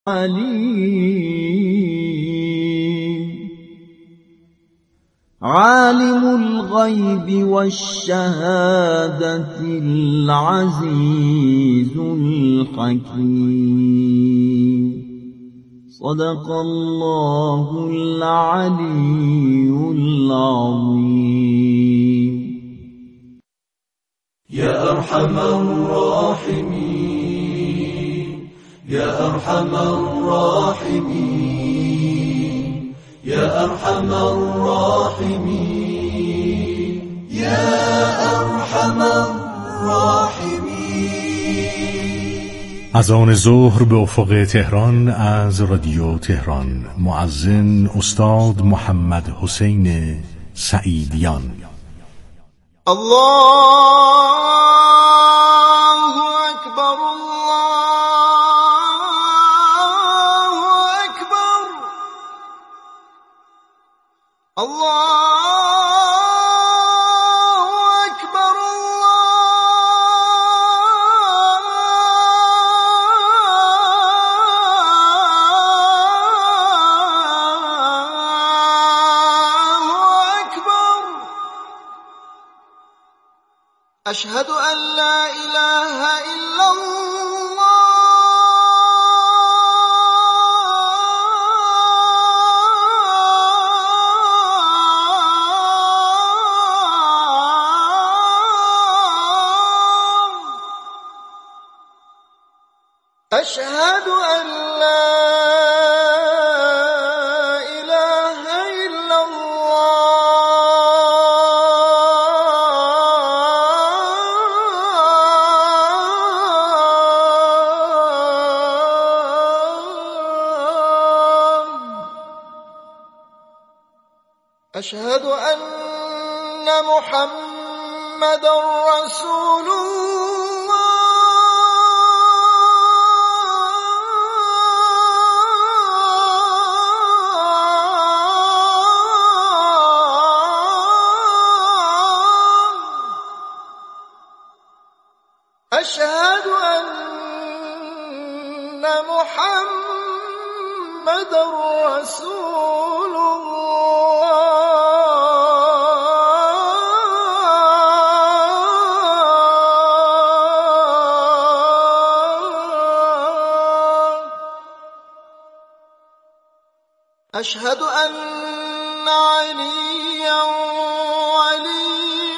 عليم عالم الغيب والشهادة العزيز الحكيم صدق الله العلي العظيم. يا أرحم الراحمين يا أرحم الراحمين يا أرحم الراحمين يا أرحم الراحمين. از آن ظهر به افق تهران از رادیو تهران مؤذن استاد محمد حسین سعیدیان. الله أكبر الله أكبر الله أكبر الله أكبر. أشهد أن لا إله إلا الله أشهد أن لا إله إلا الله. أشهد أن محمدًا رسول أشهد أن محمدًا رسول الله. أشهد أن عليًّا ولي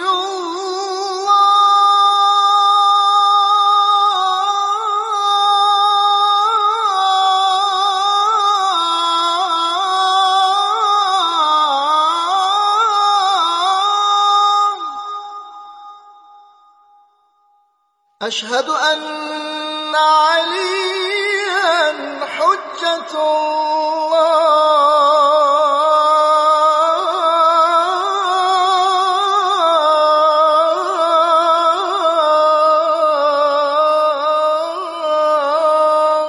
أشهد أن عليًّا حجة الله.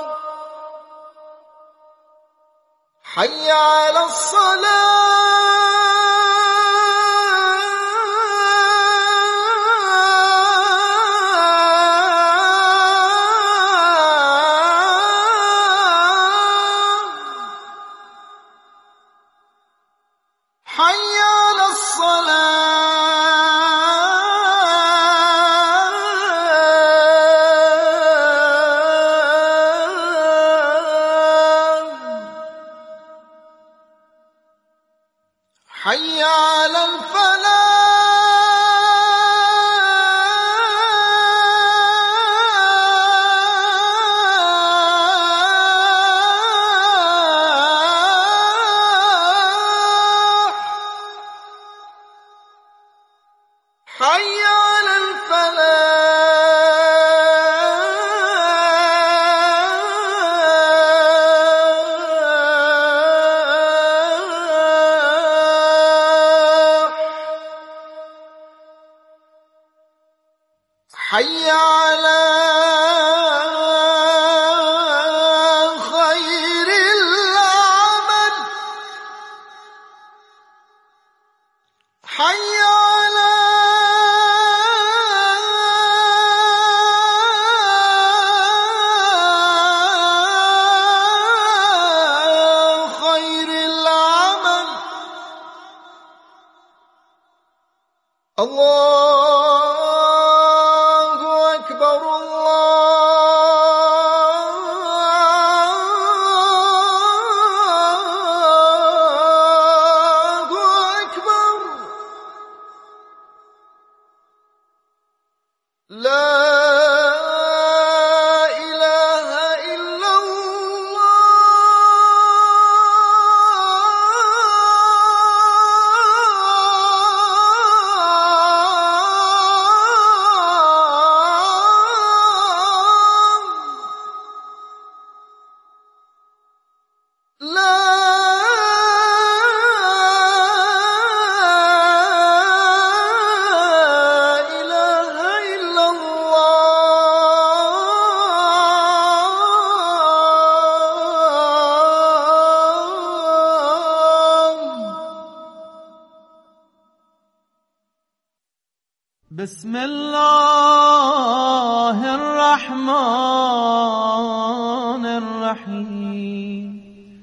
حي على حي على حي على حي على حي على خير العمل. حي على الله أكبر الله أكبر لا بسم الله الرحمن الرحيم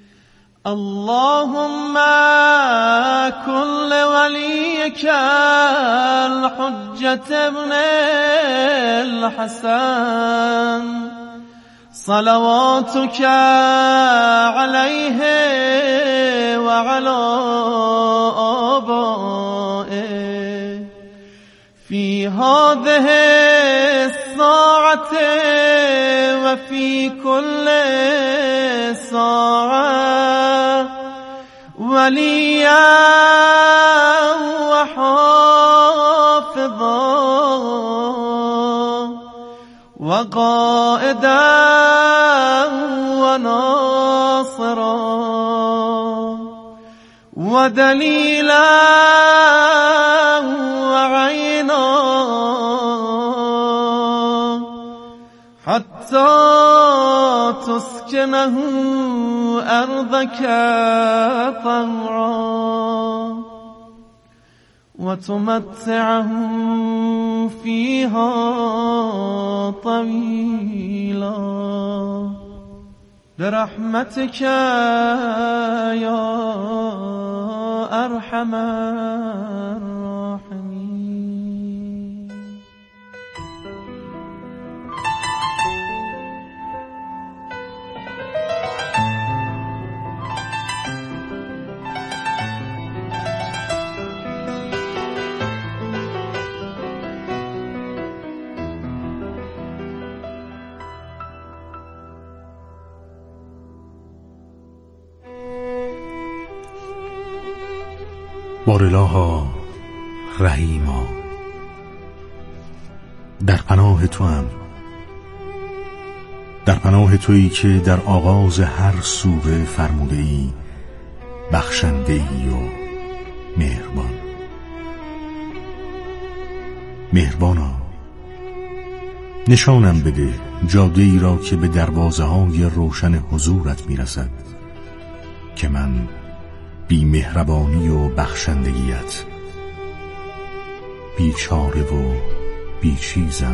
اللهم كن لوليك الحجة ابن الحسن صلواتك عليه وعلى آبائه في هذه الساعة وفي كل ساعة وليا وحافظا وقائدا وناصرا ودليلا وعينا حتى تسكنه أرضك طوعا وتمتعه فيها طويلا برحمتك يا أرحم الراحمين. بارالها رحیما در پناه توام، در پناه تویی که در آغاز هر سوره فرموده ای بخشنده ای و مهربان. مهربانا نشانم بده جاده ای را که به دروازه های روشن حضورت میرسد که من بی مهربانی و بخشندگیت بیچاره و بیچیزم.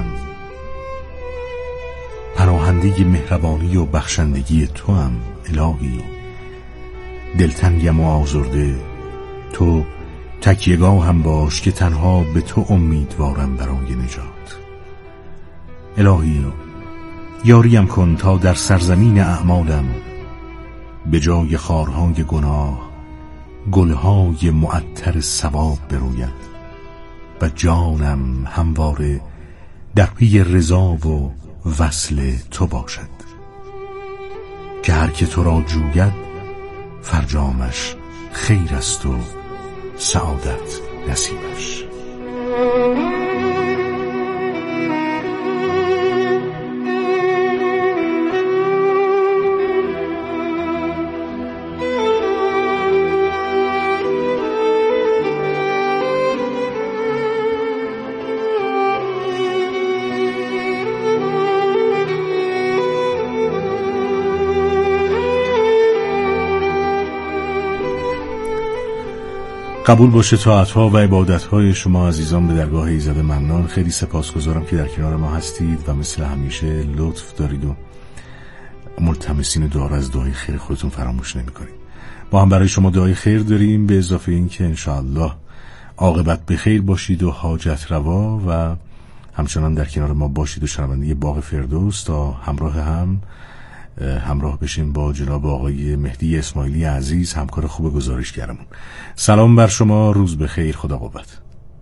پناهنده مهربانی و بخشندگی تو هم الهی. دلتنگم و آزرده، تو تکیه‌گاه هم باش که تنها به تو امیدوارم برای نجات. الهی یاریم کن تا در سرزمین اعمالم به جای خارهای گناه گلهای معطر ثواب بروید و جانم همواره در پی رضا و وصل تو باشد که هر که تو را جوید فرجامش خیر است و سعادت نصیبش. قبول باشه طاعت‌ها و عبادت‌های شما عزیزان به درگاه ایزد منان. خیلی سپاسگزارم که در کنار ما هستید و مثل همیشه لطف دارید و ملتمسین دعا از دعای خیر خودتون فراموش نمی‌کنید. با هم برای شما دعای خیر داریم، به اضافه این که انشاءالله عاقبت بخیر باشید و حاجت روا و همچنان در کنار ما باشید و شنونده باغ فردوس تا همراه بشیم با جناب آقای مهدی اسماعیلی عزیز، همکار خوب گزارشگرمون. سلام بر شما، روز بخیر، خدا قوت.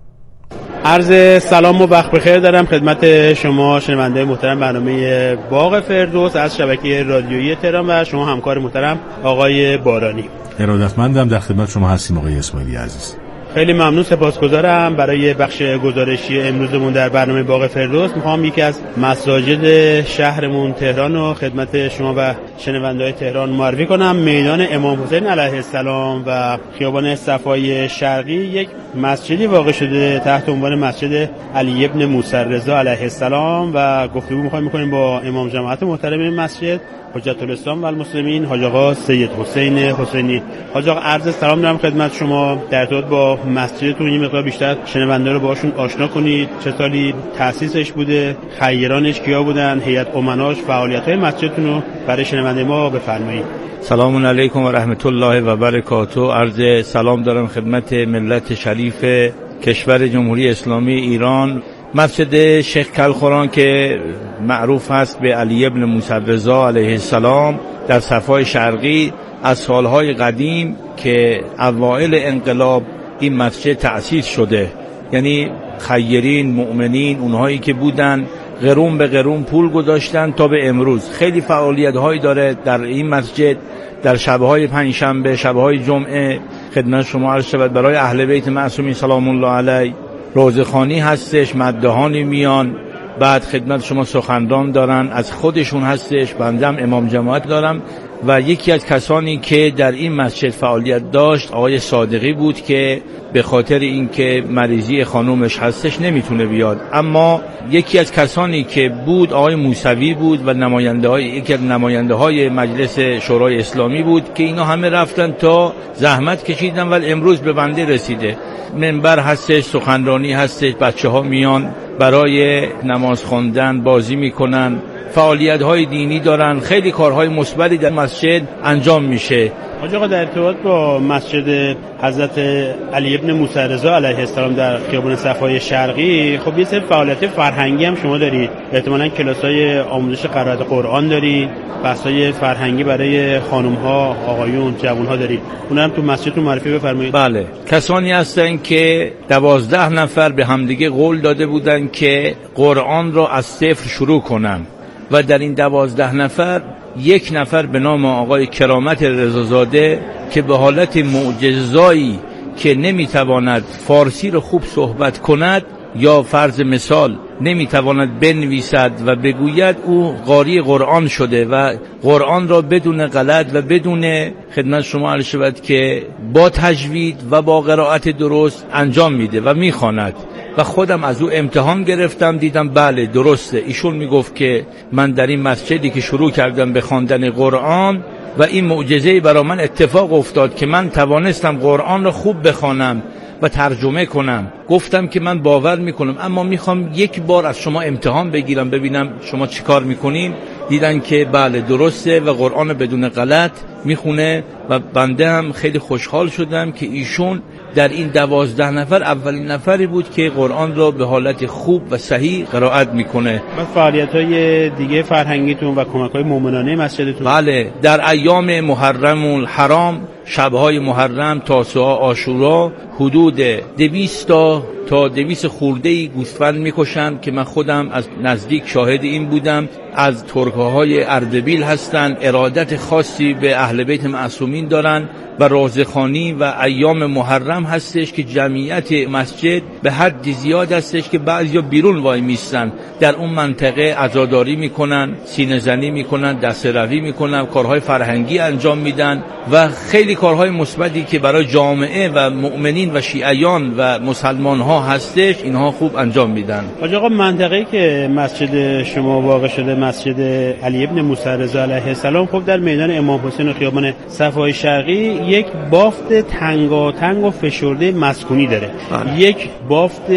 عرض سلام و وقت بخیر دارم خدمت شما شنونده محترم برنامه باغ فردوس از شبکه رادیویی تهران و شما همکار محترم آقای بارانی. ارادتمندم، در خدمت شما هستیم آقای اسماعیلی عزیز. خیلی ممنون، سپاسگزارم. برای بخش گزارشی امروزمون در برنامه باغ فردوس میخوام یکی از مساجد شهرمون تهران رو خدمت شما و شنونده‌های تهران معرفی کنم. میدان امام حسین علیه السلام و خیابان صفای شرقی یک مسجدی واقع شده تحت عنوان مسجد علی ابن موسی رضا علیه السلام و گفتگو می‌کنیم با امام جماعت محترم این مسجد حجت الاسلام و المسلمین حاج آقا سید حسین حسینی. حاج آقا عرض سلام دارم خدمت شما. در ارتباط با مسجدتون یه مقدار بیشتر شنونده رو باشون آشنا کنید. چه سالی تأسیسش بوده، خیرانش کیا بودن، هیئت امناش، فعالیت‌های مسجدتون رو برای شنونده ما بفرمایید. سلام علیکم و رحمت الله و برکاته. عرض سلام دارم خدمت ملت شریف کشور جمهوری اسلامی ایران. مسجد شیخ کلخوران که معروف هست به علی ابن موسی رضا علیه السلام در صفای شرقی، از سالهای قدیم که اوائل انقلاب این مسجد تأسیس شده، یعنی خیرین مؤمنین اونهایی که بودن قرون به قرون پول گذاشتن تا به امروز. خیلی فعالیت هایی داره در این مسجد. در شبهای پنجشنبه، شبهای جمعه خدمت شما عرض شود برای اهل بیت معصومین سلام الله علیه روزخوانی هستش، مدهانی میان، بعد خدمت شما سخنران دارن، از خودشون هستش، بندم امام جماعت دارم. و یکی از کسانی که در این مسجد فعالیت داشت آقای صادقی بود که به خاطر اینکه مریضی خانومش هستش نمیتونه بیاد، اما یکی از کسانی که بود آقای موسوی بود و یکی از نماینده های مجلس شورای اسلامی بود که اینا همه رفتن تا زحمت کشیدن و امروز به بنده رسیده. منبر هستش، سخنرانی هستش، بچه‌ها میان برای نماز خواندن، بازی میکنن، فعالیت های دینی دارن، خیلی کارهای مثبتی در مسجد انجام میشه. حاج آقا در ارتباط با مسجد حضرت علی ابن موسی رضا علیه السلام در خیابان صفای شرقی، خب یه سری فعالیت فرهنگی هم شما دارید، احتمالاً کلاس‌های آموزش قرائت قرآن دارید، بحث‌های فرهنگی برای خانم‌ها، آقایون، جوان‌ها دارید. اونها هم تو مسجدتون معرفی بفرمایید. بله، کسانی هستن که 12 نفر به همدیگه قول داده بودن که قرآن را از صفر شروع کنن و در این 12 نفر یک نفر به نام آقای کرامت رضازاده که به حالت معجزه‌ای که نمیتواند فارسی رو خوب صحبت کند یا فرض مثال نمیتواند بنویسد و بگوید، او قاری قرآن شده و قرآن را بدون غلط و بدون خدمت شما عرض شود که با تجوید و با قرائت درست انجام میده و میخواند. و خودم از او امتحان گرفتم، دیدم بله درسته. ایشون میگفت که من در این مسجدی که شروع کردم به خواندن قرآن و این معجزه برای من اتفاق افتاد که من توانستم قرآن را خوب بخوانم و ترجمه کنم. گفتم که من باور میکنم، اما میخوام یک بار از شما امتحان بگیرم ببینم شما چی کار میکنین. دیدن که بله درسته و قرآن بدون غلط میخونه و بنده هم خیلی خوشحال شدم که ایشون در این 12 نفر اولین نفری بود که قرآن را به حالت خوب و صحیح قرائت میکنه. و فعالیت‌های دیگه فرهنگیتون و کمک‌های مومنانه مسجدتون؟ بله، در ایام محرم الحرام، شب‌های محرم، تاسوعا، عاشورا، حدود 200 تا 200 خورده‌ای گوسفند میکشن که من خودم از نزدیک شاهد این بودم. از ترک‌های اردبیل هستن، ارادت خاصی به اهل بیت معصومین دارن و رازخوانی و ایام محرم هستش که جمعیت مسجد به حد زیاد هستش که بعضیا بیرون وای میستن، در اون منطقه عزاداری میکنن، سینه زنی میکنن، دست روی میکنن، کارهای فرهنگی انجام میدن و خیلی کارهای مثبتی که برای جامعه و مؤمنین و شیعیان و مسلمان ها هستش اینها خوب انجام میدن. حاج آقا منطقه‌ای که مسجد شما واقع شده، مسجد علی ابن موسی رضا علیه السلام، خب در میدان امام حسین و خیابان صفای شرقی یک بافت تنگاتنگ و فشرده مسکونی داره. یک بافت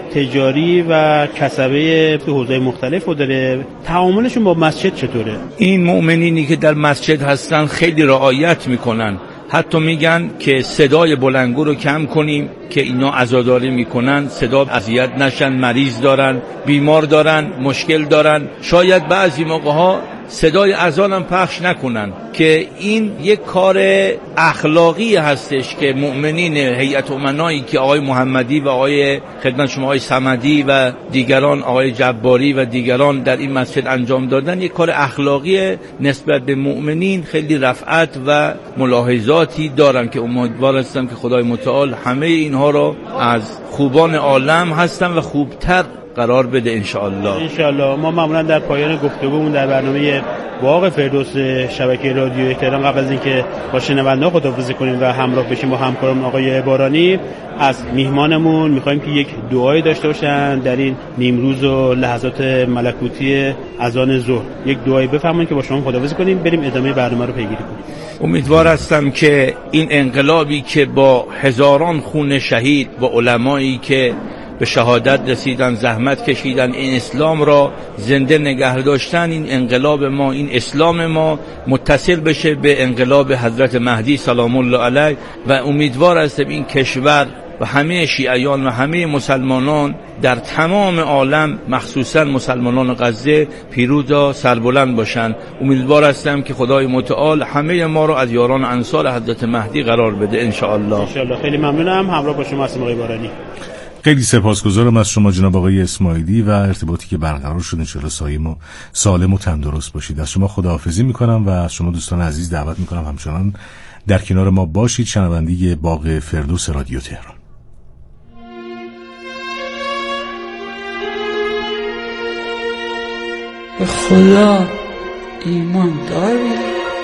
تجاری و کسبه تو حوزه مختلف داره. تعاملشون با مسجد چطوره؟ این مؤمنینی که در مسجد هستن خیلی رعایت میکنن. حتی میگن که صدای بلندگو رو کم کنیم که اینا عزاداری میکنن، صدا اذیت نشن، مریض دارن، بیمار دارن، مشکل دارن. شاید بعضی موقع‌ها صدای اذان هم پخش نکنن که این یک کار اخلاقی هستش که مؤمنین هیئت امنایی که آقای محمدی و آقای خدمت شما آقای صمدی و دیگران، آقای جباری و دیگران در این مسجد انجام دادن، یک کار اخلاقی نسبت به مؤمنین خیلی رفعت و ملاحظاتی دارن که امیدوار هستم که خدای متعال همه اینها رو از خوبان عالم هستن و خوبتر قرار بده انشاءالله. ما معمولا در پایان گفتگومون در برنامه باغ فردوس شبکه رادیو تهران قبل از اینکه با شنونده‌ها خداحافظی کنیم و همراه بشیم با همکارم آقای بارانی، از میهمانمون می‌خوایم که یک دعایی داشته باشن در این نیمروز و لحظات ملکوتی اذان ظهر. یک دعایی بفرمایید که با شما خداحافظی کنیم، بریم ادامه برنامه رو پیگیری کنیم. امیدوار هستم که این انقلابی که با هزاران خون شهید، با علمایی که به شهادت رسیدن، زحمت کشیدن، این اسلام را زنده نگه داشتن، این انقلاب ما، این اسلام ما متصل بشه به انقلاب حضرت مهدی سلام الله علیه و امیدوار هستم این کشور و همه شیعیان و همه مسلمانان در تمام عالم، مخصوصا مسلمانان غزه، پیروز و سربلند باشند. امیدوار هستم که خدای متعال همه ما رو از یاران انصار حضرت مهدی قرار بده انشاءالله. خیلی ممنونم. همراه با شما هستم آقای بارانی. خیلی سپاسگزارم از شما جناب آقای اسماعیلی و ارتباطی که برقرار شد. انشاءالله سالم و تندرست باشید. از شما خداحافظی میکنم و از شما دوستان عزیز دعوت میکنم همچنان در کنار ما باشید. شنونده باغ فردوس رادیو تهران. به خدا ایمان داری؟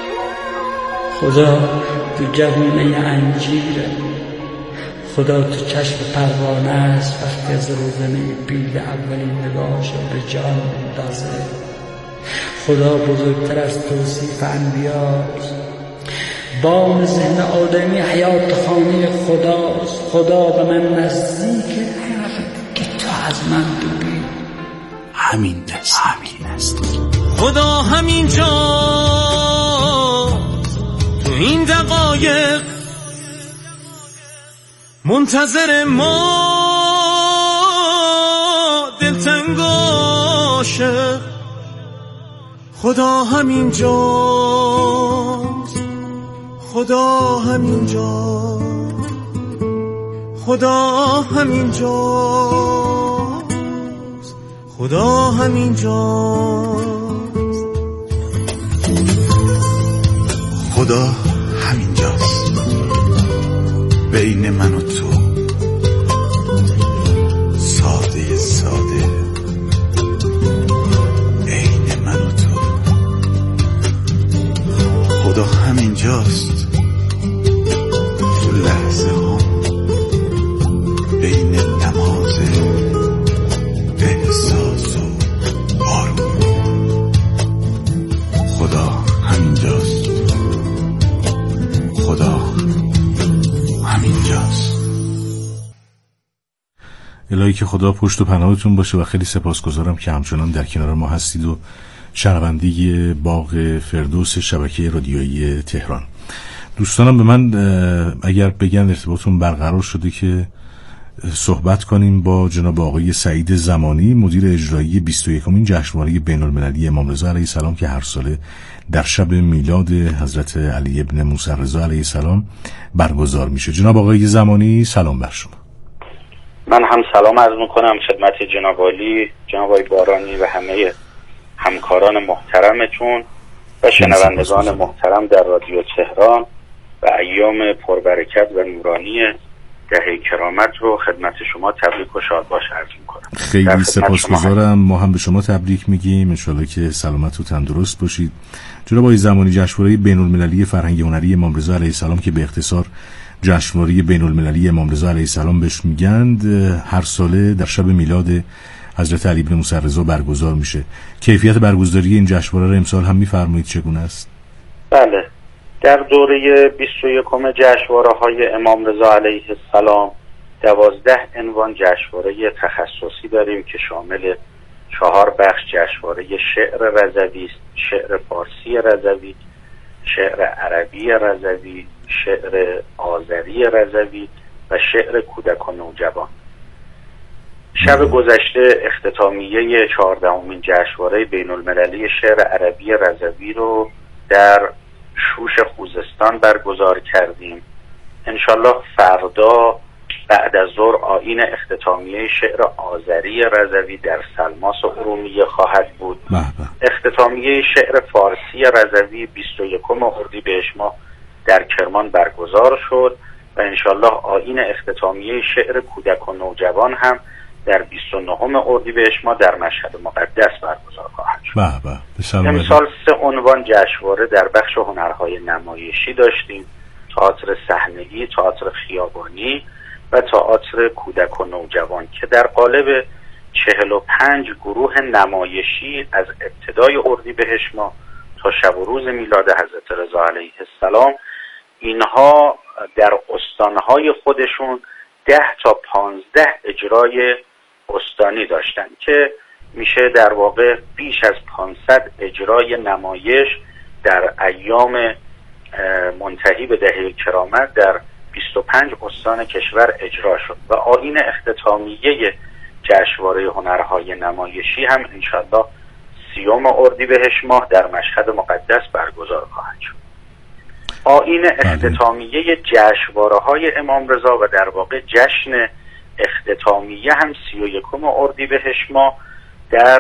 خدا تو جوونه انجیره، خدا تو چشم پروانه است وقتی از روزنه بید اولین نگاهش به جان اندازه. خدا بزرگتر از توصیف انبیاست، بام ذهن آدمی حیات خانه خداست. خدا به من نزدیکه که تو از من دوری، همین است. خدا همینجا تو این دقایق منتظر ما دلتنگاشه. خدا همینجاست، خدا همینجاست، خدا همینجاست، خدا همینجاست. خدا همینجاست بین من و تو، ساده ساده عین من و تو. خدا همینجاست تو لحظه ها بین نماز احساس و آروم. خدا همینجاست، خدا همینجاست. الهی که خدا پشت و پناهتون باشه و خیلی سپاسگزارم که همچنان در کنار ما هستید و شنونده باغ فردوس شبکه رادیویی تهران. دوستانم به من اگر بگن ارتباطون برقرار شده که صحبت کنیم با جناب آقای سعید زمانی، مدیر اجرایی 21مین جشنواره بین‌المللی امام رضا علیه السلام که هر ساله در شب میلاد حضرت علی ابن موسی رضا علیه السلام برگزار میشه. جناب آقای زمانی سلام بر شما. من هم سلام عرض میکنم خدمت جناب عالی، جناب آقای بارانی و همه همکاران محترمتون و شنوندگان محترم در رادیو تهران و ایام پربرکت و نورانی دهه کرامت رو خدمت شما تبریک و شادباش عرض میکنم. خیلی سپاسگزارم. ما هم به شما تبریک میگیم، انشالله که سلامت و تندرست باشید. جناب آقای زمانی، جشنواره بین‌المللی فرهنگ هنری امام رضا علیه السلام که به اختصار جشنواره بین‌المللی امام رضا علیه السلام بهش میگند، هر ساله در شب میلاد حضرت علی ابن موسی رضا برگزار میشه. کیفیت برگزاری این جشنواره رو امسال هم میفرمایید چگونه است؟ بله، در دوره 21 جشنواره‌های امام رضا علیه السلام 12 عنوان جشنواره تخصصی داریم که شامل 4 بخش جشنواره شعر رضوی است، شعر فارسی رضوی، شعر عربی رضوی، شعر آذری رضوی و شعر کودک و نوجوان. شب گذشته اختتامیه 14مین جشنواره بین المللی شعر عربی رضوی رو در شوش خوزستان برگزار کردیم. انشالله فردا بعد از ظهر آیین اختتامیه شعر آذری رضوی در سلماس ارومیه خواهد بود. اختتامیه شعر فارسی رضوی 21 اردیبهشت ماه در کرمان برگزار شد و انشالله آیین اختتامیه شعر کودک و نوجوان هم در 29 اردیبهشت ماه در مشهد مقدس برگزار خواهد شد. امسال 3 عنوان جشنواره در بخش هنرهای نمایشی داشتیم: تئاتر صحنه‌ای، تئاتر خیابانی و تئاتر کودک و نوجوان که در قالب 45 گروه نمایشی از ابتدای اردیبهشت ماه تا شب و روز میلاد حضرت رضا علیه السلام اینها در استانهای خودشون 10 تا 15 اجرای استانی داشتن که میشه در واقع بیش از 500 اجرای نمایش در ایام منتهی به دهه کرامت در 25 استان کشور اجرا شد و آیین اختتامیه جشنواره هنرهای نمایشی هم انشالله 30 اردیبهشت ماه در مشهد مقدس برگزار خواهد شد. آیین اختتامیه جشنواره‌های امام رضا و در واقع جشن اختتامیه هم 31 اردیبهشت ماه در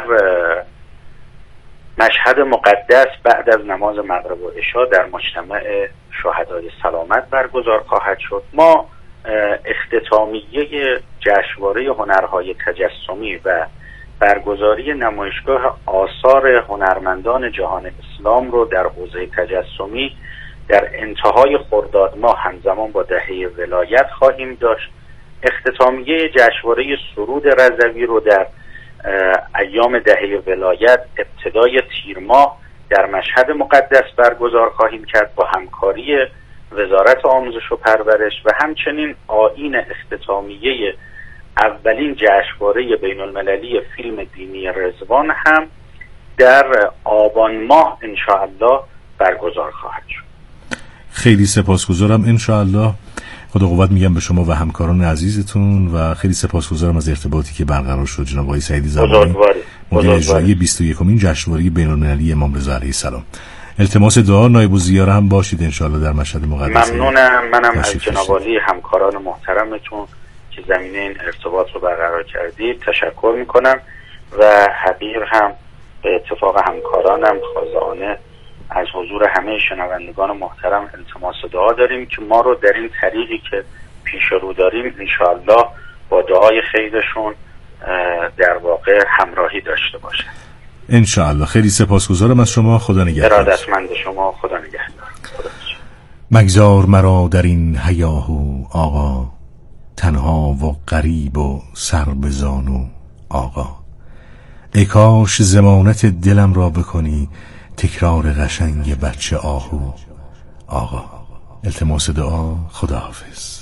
مشهد مقدس بعد از نماز مغرب و عشا در مجتمع شهدای سلامت برگزار خواهد شد. ما اختتامیه جشنواره هنرهای تجسمی و برگزاری نمایشگاه آثار هنرمندان جهان اسلام رو در حوزه تجسمی در انتهای خرداد ماه همزمان با دهه ولایت خواهیم داشت. اختتامیه جشنواره سرود رضوی رو در ایام دهه ولایت ابتدای تیر ماه در مشهد مقدس برگزار خواهیم کرد با همکاری وزارت آموزش و پرورش و همچنین آیین اختتامیه اولین جشنواره بین المللی فیلم دینی رضوان هم در آبان ماه انشاءالله برگزار خواهد شد. خیلی سپاسگزارم. انشاءالله خدا قوت میگم به شما و همکاران عزیزتون و خیلی سپاسگزارم از ارتباطی که برقرار شد. جناب آقای سعیدی زمانی، مدیر اجرایی 21مین جشنواره بین المللی امام رضا علیه السلام. التماس دعا نایب الزیاره هم باشید انشاءالله در مشهد مقدس. ممنونم. منم از جناب عالی همکاران محترمتون که زمینه این ارتباط رو برقرار کردید تشکر میکنم و حقیر هم به اتفاق همکارانم خازانه از حضور همه شنوندگان محترم التماس دعا داریم که ما رو در این طریقی که پیش رو داریم انشاءالله با دعای خیرشون در واقع همراهی داشته باشه انشاءالله. خیلی سپاسگزارم از شما. خدا نگهدار. ارادتمند شما. خدا نگهدار. مگذار مرا در این هیاهو آقا، تنها و غریب و سر به زانو آقا. ای کاش ضمانت دلم را بکنی تکرار قشنگ بچه آهو آقا. التماس دعا. خداحافظ.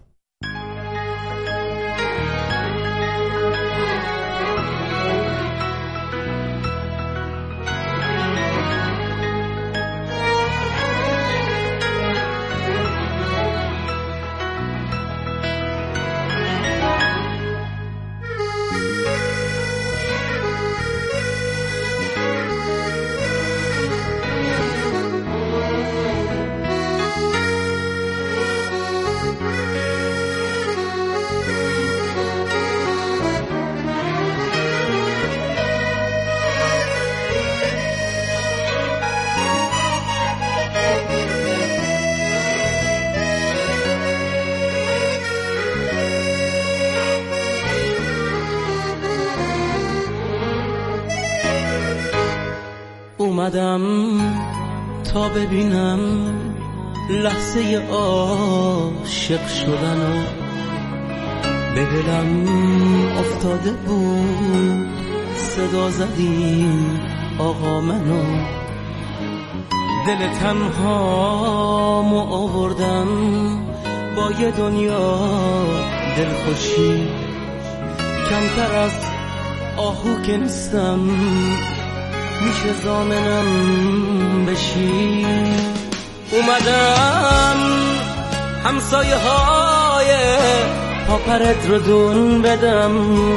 اومدم تا ببینم لحظه عاشق شدن و به دلم افتاده بود صدا زدیم آقا منو، دل تنهامو آوردم با یه دنیا دلخوشی، کمتر از آهو که نیستم میشه ضامنم بشی. اومدم همسایه های پاپرت رو دون بدم،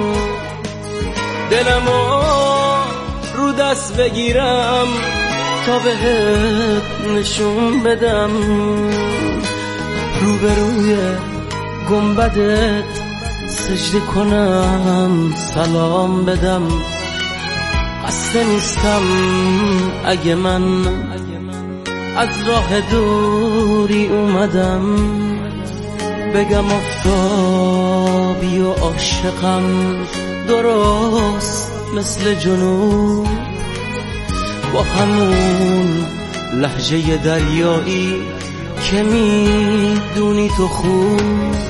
دلمو رو دست بگیرم تا بهت نشون بدم، روبروی گنبدت سجده کنم سلام بدم. خسته نیستم اگه من از راه دوری اومدم، بگم آفتابی و عاشقم درست مثل جنوب، با همون لهجه دریایی که میدونی تو خوب.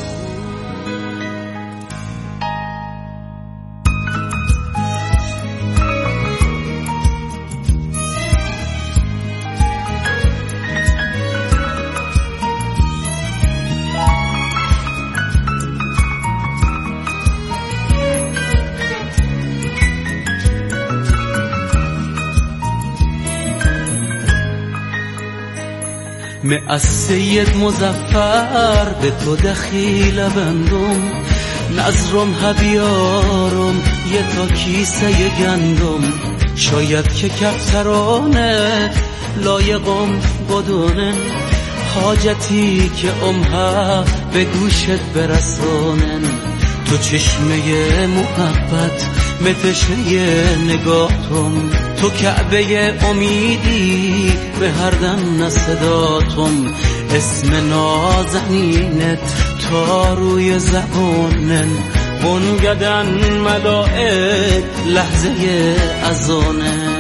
از سید مظفر به تو دخیل بندم، نظرم هبیارم یه تا کیسه گندم، شاید که کفترانت لایقم بدونن، حاجتی که امها به گوشت برسونن. تو چشمه محبت متشه نگاهتم، تو کعبه امیدی به هر دم صداتم، اسم نازنینت تا روی زبانن، بنگدن ملائک لحظه اذانن.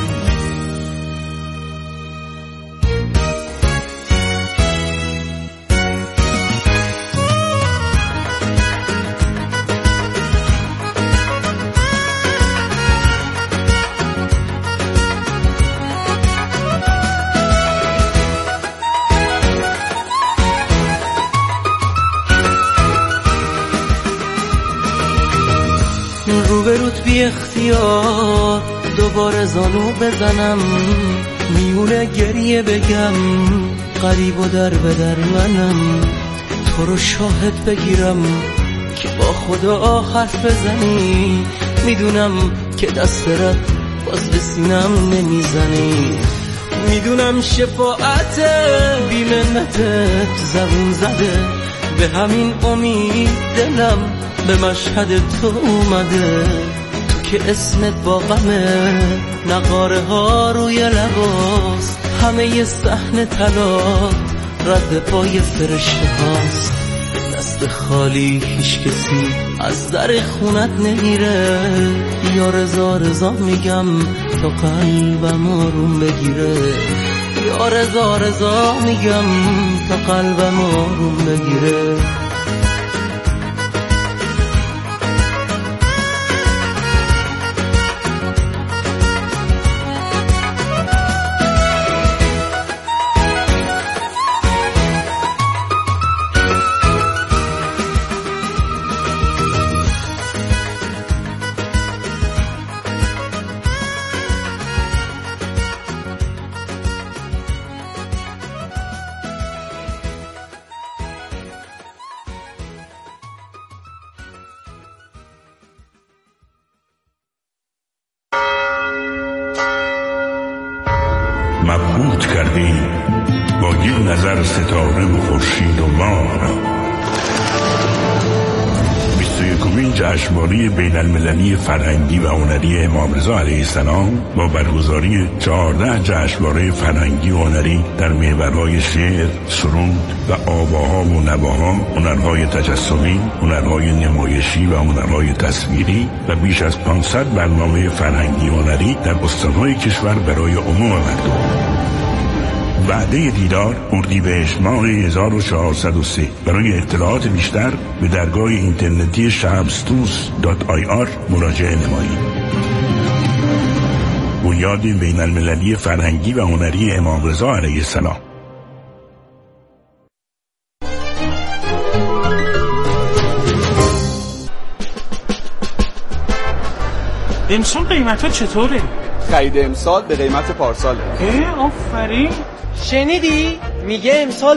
روبروت بی اختیار دوباره زانو بزنم، میونه گریه بگم قریب و در به در منم، تو رو شاهد بگیرم که با خدا حرف بزنی، میدونم که دست رد باز به سینم نمیزنی، میدونم شفاعت بی منتت زبون زده، به همین امید دلم به مشهد تو اومده، تو که اسمت با غمه، نقاره ها روی لباس، همه ی صحن طلاق رد پای فرشته هاست، دست خالی هیچ کسی از در خونت نمیره، یا رضا رضا میگم تا قلبم آروم بگیره، یا رضا رضا میگم تا قلبم آروم بگیره. مبهوت کردیم با یک نظر ستاره و خورشید و ماه را. 21مین جشنواره بین المللی فرهنگی و هنری امام رضا علیه السلام با برگزاری 14 جشنواره فرهنگی و هنری در محورهای شعر، سرود و آواها و نواها، هنرهای تجسمی، هنرهای نمایشی و هنرهای تصویری و بیش از 500 برنامه فرهنگی و هنری در استانهای کشور برای عموم مردم. وعده دیدار اردیبهشت ماه 1403. برای اطلاعات بیشتر به درگاه اینترنتی shabstus.ir مراجعه نمایید. بنیاد بین المللی فرهنگی و هنری امام رضا علیه السلام. امسال قیمت ها چطوره؟ خرید امسال به قیمت پارساله. آفرین. شنیدی؟ میگه امسال